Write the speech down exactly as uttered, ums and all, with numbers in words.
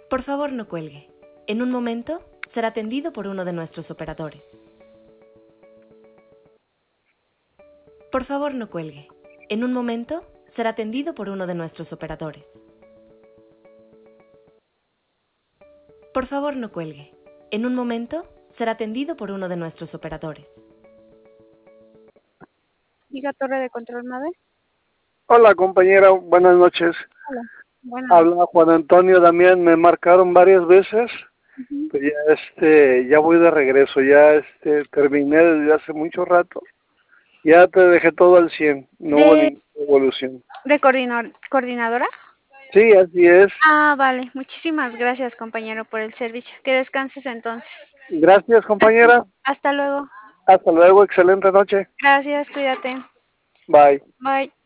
Por favor, no cuelgue. En un momento será atendido por uno de nuestros operadores. Por favor, no cuelgue. En un momento será atendido por uno de nuestros operadores. Por favor, no cuelgue. En un momento será atendido por uno de nuestros operadores. Diga Torre de Control nueve. Hola compañera, buenas noches. Hola. Bueno. Habla Juan Antonio Damián, me marcaron varias veces, Uh-huh. pues ya este, ya voy de regreso, ya este, terminé desde hace mucho rato, ya te dejé todo al cien, no de, hubo ninguna evolución. ¿De coordinador, coordinadora? Sí, así es. Ah, vale, muchísimas gracias compañero por el servicio, que descanses entonces. Gracias compañera. Hasta, hasta luego. Hasta luego, excelente noche. Gracias, cuídate. Bye. Bye.